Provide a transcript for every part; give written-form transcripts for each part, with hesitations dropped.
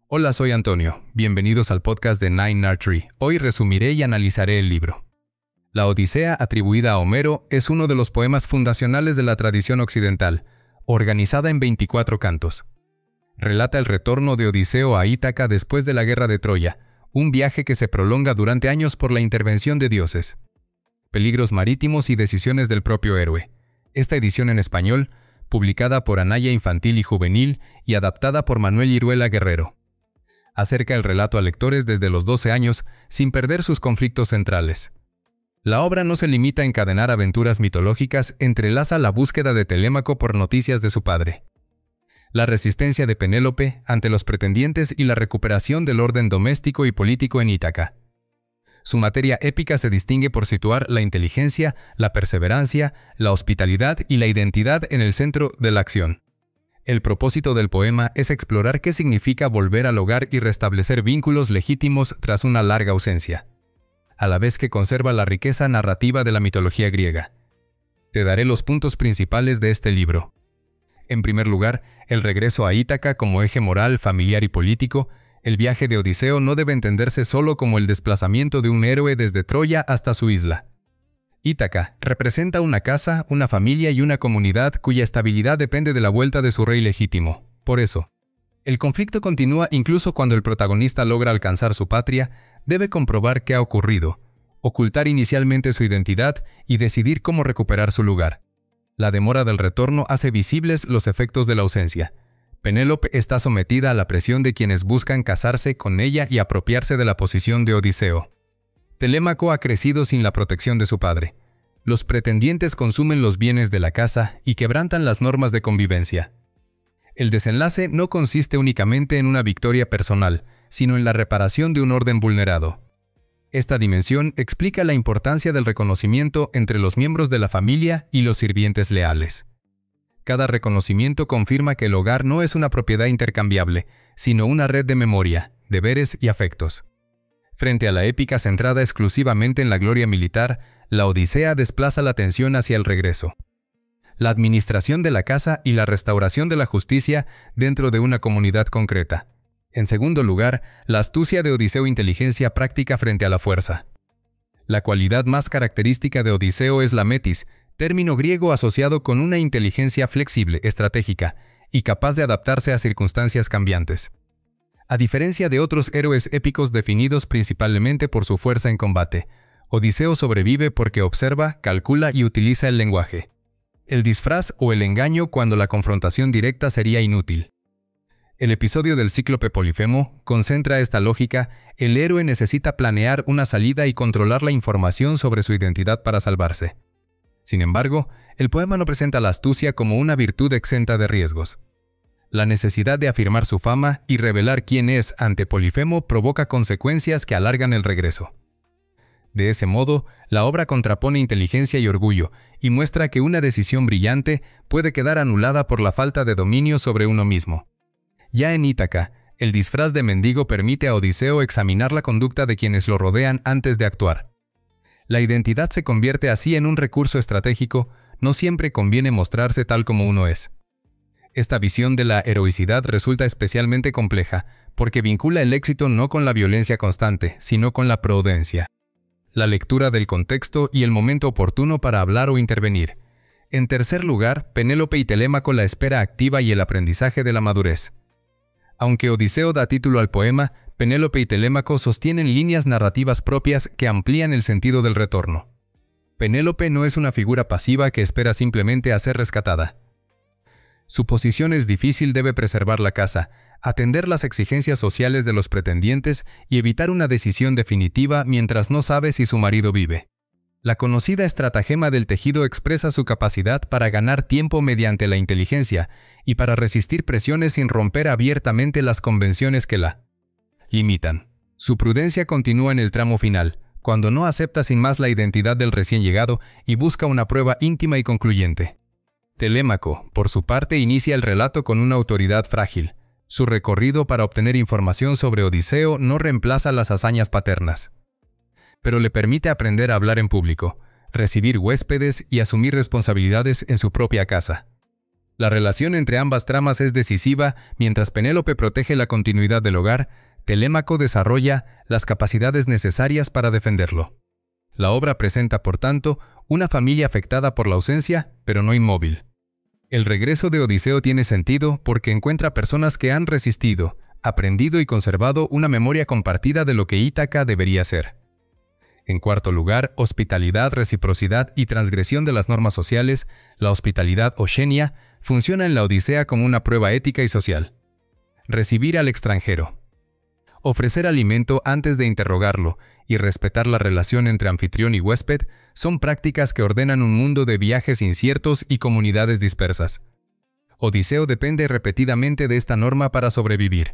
Hola, soy Antonio. Bienvenidos al podcast de Nine Tree. Hoy resumiré y analizaré el libro. La Odisea, atribuida a Homero, es uno de los poemas fundacionales de la tradición occidental, organizada en 24 cantos. Relata el retorno de Odiseo a Ítaca después de la guerra de Troya, un viaje que se prolonga durante años por la intervención de dioses, peligros marítimos y decisiones del propio héroe. Esta edición en español, publicada por Anaya Infantil y Juvenil y adaptada por Manuel Iruela Guerrero, acerca el relato a lectores desde los 12 años sin perder sus conflictos centrales. La obra no se limita a encadenar aventuras mitológicas, entrelaza la búsqueda de Telémaco por noticias de su padre, la resistencia de Penélope ante los pretendientes y la recuperación del orden doméstico y político en Ítaca. Su materia épica se distingue por situar la inteligencia, la perseverancia, la hospitalidad y la identidad en el centro de la acción. El propósito del poema es explorar qué significa volver al hogar y restablecer vínculos legítimos tras una larga ausencia, a la vez que conserva la riqueza narrativa de la mitología griega. Te daré los puntos principales de este libro. En primer lugar, el regreso a Ítaca como eje moral, familiar y político. El viaje de Odiseo no debe entenderse solo como el desplazamiento de un héroe desde Troya hasta su isla. Ítaca representa una casa, una familia y una comunidad cuya estabilidad depende de la vuelta de su rey legítimo. Por eso, el conflicto continúa incluso cuando el protagonista logra alcanzar su patria, debe comprobar qué ha ocurrido, ocultar inicialmente su identidad y decidir cómo recuperar su lugar. La demora del retorno hace visibles los efectos de la ausencia. Penélope está sometida a la presión de quienes buscan casarse con ella y apropiarse de la posición de Odiseo. Telémaco ha crecido sin la protección de su padre. Los pretendientes consumen los bienes de la casa y quebrantan las normas de convivencia. El desenlace no consiste únicamente en una victoria personal, sino en la reparación de un orden vulnerado. Esta dimensión explica la importancia del reconocimiento entre los miembros de la familia y los sirvientes leales. Cada reconocimiento confirma que el hogar no es una propiedad intercambiable, sino una red de memoria, deberes y afectos. Frente a la épica centrada exclusivamente en la gloria militar, la Odisea desplaza la atención hacia el regreso, la administración de la casa y la restauración de la justicia dentro de una comunidad concreta. En segundo lugar, la astucia de Odiseo, inteligencia práctica frente a la fuerza. La cualidad más característica de Odiseo es la metis, término griego asociado con una inteligencia flexible, estratégica y capaz de adaptarse a circunstancias cambiantes. A diferencia de otros héroes épicos definidos principalmente por su fuerza en combate, Odiseo sobrevive porque observa, calcula y utiliza el lenguaje, el disfraz o el engaño cuando la confrontación directa sería inútil. El episodio del cíclope Polifemo concentra esta lógica. El héroe necesita planear una salida y controlar la información sobre su identidad para salvarse. Sin embargo, el poema no presenta la astucia como una virtud exenta de riesgos. La necesidad de afirmar su fama y revelar quién es ante Polifemo provoca consecuencias que alargan el regreso. De ese modo, la obra contrapone inteligencia y orgullo y muestra que una decisión brillante puede quedar anulada por la falta de dominio sobre uno mismo. Ya en Ítaca, el disfraz de mendigo permite a Odiseo examinar la conducta de quienes lo rodean antes de actuar. La identidad se convierte así en un recurso estratégico. No siempre conviene mostrarse tal como uno es. Esta visión de la heroicidad resulta especialmente compleja porque vincula el éxito no con la violencia constante, sino con la prudencia, la lectura del contexto y el momento oportuno para hablar o intervenir. En tercer lugar, Penélope y Telémaco, la espera activa y el aprendizaje de la madurez. Aunque Odiseo da título al poema, Penélope y Telémaco sostienen líneas narrativas propias que amplían el sentido del retorno. Penélope no es una figura pasiva que espera simplemente a ser rescatada. Su posición es difícil, debe preservar la casa, atender las exigencias sociales de los pretendientes y evitar una decisión definitiva mientras no sabe si su marido vive. La conocida estratagema del tejido expresa su capacidad para ganar tiempo mediante la inteligencia y para resistir presiones sin romper abiertamente las convenciones que la limitan. Su prudencia continúa en el tramo final, cuando no acepta sin más la identidad del recién llegado y busca una prueba íntima y concluyente. Telémaco, por su parte, inicia el relato con una autoridad frágil. Su recorrido para obtener información sobre Odiseo no reemplaza las hazañas paternas, pero le permite aprender a hablar en público, recibir huéspedes y asumir responsabilidades en su propia casa. La relación entre ambas tramas es decisiva. Mientras Penélope protege la continuidad del hogar, Telémaco desarrolla las capacidades necesarias para defenderlo. La obra presenta, por tanto, una familia afectada por la ausencia, pero no inmóvil. El regreso de Odiseo tiene sentido porque encuentra personas que han resistido, aprendido y conservado una memoria compartida de lo que Ítaca debería ser. En cuarto lugar, hospitalidad, reciprocidad y transgresión de las normas sociales. La hospitalidad o xenia funciona en la Odisea como una prueba ética y social. Recibir al extranjero. Ofrecer alimento antes de interrogarlo y respetar la relación entre anfitrión y huésped son prácticas que ordenan un mundo de viajes inciertos y comunidades dispersas. Odiseo depende repetidamente de esta norma para sobrevivir.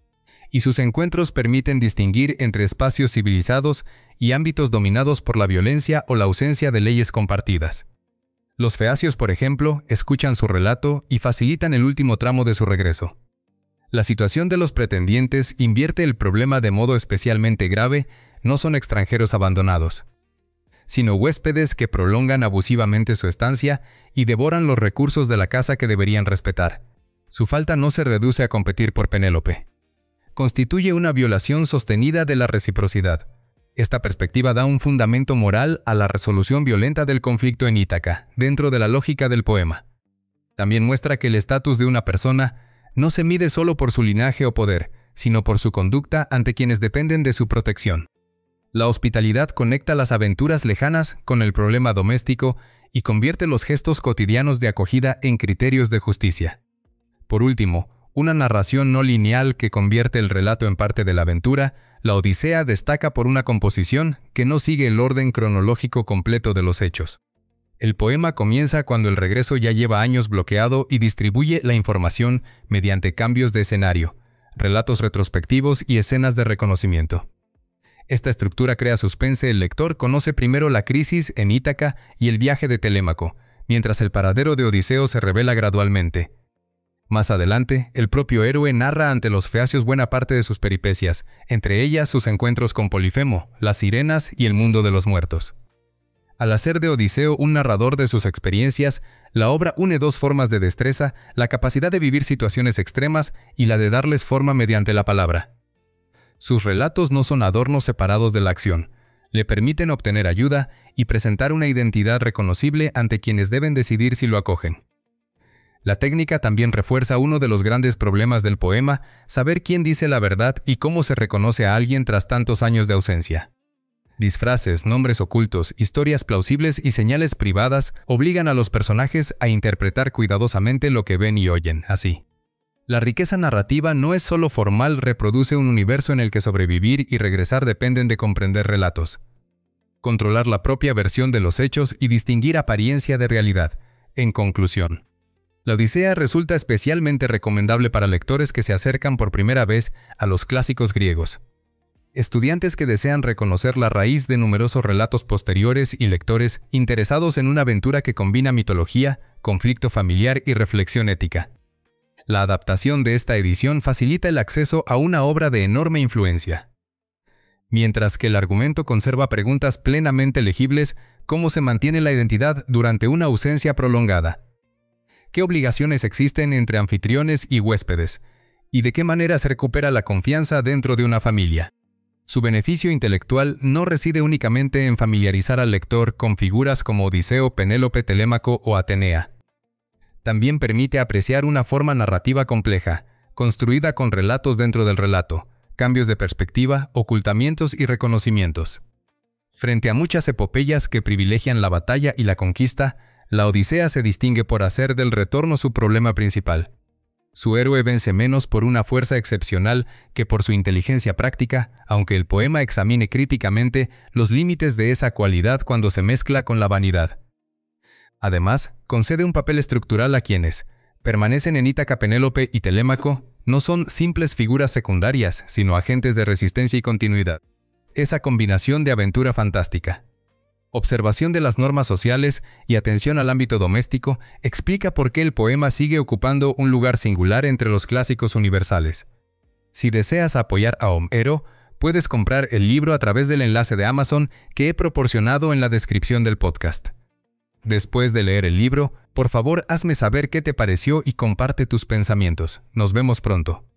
Y sus encuentros permiten distinguir entre espacios civilizados y ámbitos dominados por la violencia o la ausencia de leyes compartidas. Los feacios, por ejemplo, escuchan su relato y facilitan el último tramo de su regreso. La situación de los pretendientes invierte el problema de modo especialmente grave. No son extranjeros abandonados, sino huéspedes que prolongan abusivamente su estancia y devoran los recursos de la casa que deberían respetar. Su falta no se reduce a competir por Penélope. Constituye una violación sostenida de la reciprocidad. Esta perspectiva da un fundamento moral a la resolución violenta del conflicto en Ítaca, dentro de la lógica del poema. También muestra que el estatus de una persona no se mide solo por su linaje o poder, sino por su conducta ante quienes dependen de su protección. La hospitalidad conecta las aventuras lejanas con el problema doméstico y convierte los gestos cotidianos de acogida en criterios de justicia. Por último, una narración no lineal que convierte el relato en parte de la aventura. La Odisea destaca por una composición que no sigue el orden cronológico completo de los hechos. El poema comienza cuando el regreso ya lleva años bloqueado y distribuye la información mediante cambios de escenario, relatos retrospectivos y escenas de reconocimiento. Esta estructura crea suspense. El lector conoce primero la crisis en Ítaca y el viaje de Telémaco, mientras el paradero de Odiseo se revela gradualmente. Más adelante, el propio héroe narra ante los feacios buena parte de sus peripecias, entre ellas sus encuentros con Polifemo, las sirenas y el mundo de los muertos. Al hacer de Odiseo un narrador de sus experiencias, la obra une dos formas de destreza: la capacidad de vivir situaciones extremas y la de darles forma mediante la palabra. Sus relatos no son adornos separados de la acción, le permiten obtener ayuda y presentar una identidad reconocible ante quienes deben decidir si lo acogen. La técnica también refuerza uno de los grandes problemas del poema: saber quién dice la verdad y cómo se reconoce a alguien tras tantos años de ausencia. Disfraces, nombres ocultos, historias plausibles y señales privadas obligan a los personajes a interpretar cuidadosamente lo que ven y oyen. Así, la riqueza narrativa no es solo formal, reproduce un universo en el que sobrevivir y regresar dependen de comprender relatos, controlar la propia versión de los hechos y distinguir apariencia de realidad. En conclusión, la Odisea resulta especialmente recomendable para lectores que se acercan por primera vez a los clásicos griegos, estudiantes que desean reconocer la raíz de numerosos relatos posteriores y lectores interesados en una aventura que combina mitología, conflicto familiar y reflexión ética. La adaptación de esta edición facilita el acceso a una obra de enorme influencia. Mientras que el argumento conserva preguntas plenamente legibles: ¿cómo se mantiene la identidad durante una ausencia prolongada? ¿Qué obligaciones existen entre anfitriones y huéspedes? ¿Y de qué manera se recupera la confianza dentro de una familia? Su beneficio intelectual no reside únicamente en familiarizar al lector con figuras como Odiseo, Penélope, Telémaco o Atenea. También permite apreciar una forma narrativa compleja, construida con relatos dentro del relato, cambios de perspectiva, ocultamientos y reconocimientos. Frente a muchas epopeyas que privilegian la batalla y la conquista, la Odisea se distingue por hacer del retorno su problema principal. Su héroe vence menos por una fuerza excepcional que por su inteligencia práctica, aunque el poema examine críticamente los límites de esa cualidad cuando se mezcla con la vanidad. Además, concede un papel estructural a quienes permanecen en Ítaca. Penélope y Telémaco no son simples figuras secundarias, sino agentes de resistencia y continuidad. Esa combinación de aventura fantástica, observación de las normas sociales y atención al ámbito doméstico explica por qué el poema sigue ocupando un lugar singular entre los clásicos universales. Si deseas apoyar a Homero, puedes comprar el libro a través del enlace de Amazon que he proporcionado en la descripción del podcast. Después de leer el libro, por favor hazme saber qué te pareció y comparte tus pensamientos. Nos vemos pronto.